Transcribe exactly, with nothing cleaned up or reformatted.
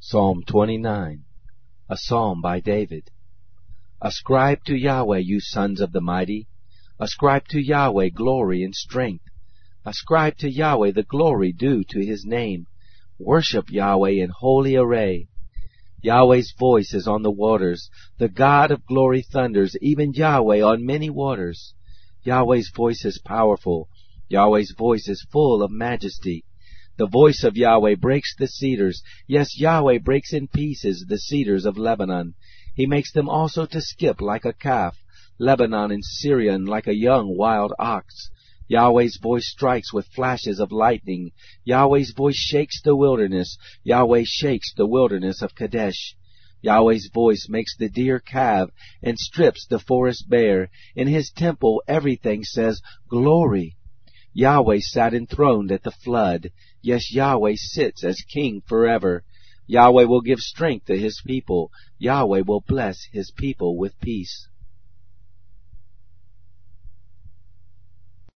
Psalm twenty-nine, a psalm by David. Ascribe to Yahweh, you sons of the mighty. Ascribe to Yahweh glory and strength. Ascribe to Yahweh the glory due to his name. Worship Yahweh in holy array. Yahweh's voice is on the waters. The God of glory thunders, even Yahweh on many waters. Yahweh's voice is powerful. Yahweh's voice is full of majesty. The voice of Yahweh breaks the cedars. Yes, Yahweh breaks in pieces the cedars of Lebanon. He makes them also to skip like a calf, Lebanon and Syrian like a young wild ox. Yahweh's voice strikes with flashes of lightning. Yahweh's voice shakes the wilderness. Yahweh shakes the wilderness of Kadesh. Yahweh's voice makes the deer calve and strips the forest bare. In his temple everything says, Glory. Yahweh sat enthroned at the flood. Yes, Yahweh sits as king forever. Yahweh will give strength to his people. Yahweh will bless his people with peace.